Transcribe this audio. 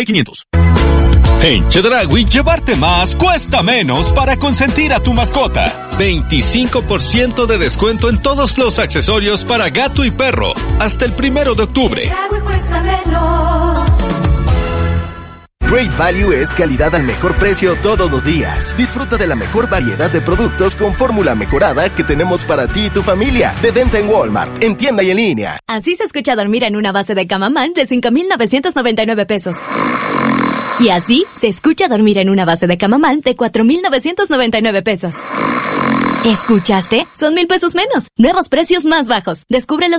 500. En Chedraui, llevarte más cuesta menos para consentir a tu mascota. 25% de descuento en todos los accesorios para gato y perro hasta el 1 de octubre. Chedraui cuesta menos. Great Value es calidad al mejor precio todos los días. Disfruta de la mejor variedad de productos con fórmula mejorada que tenemos para ti y tu familia. De venta en Walmart, en tienda y en línea. Así se escucha dormir en una base de Camamán de 5,999 pesos. Y así se escucha dormir en una base de Camamán de 4,999 pesos. ¿Escuchaste? Son 1,000 pesos menos. Nuevos precios más bajos. Descúbrelos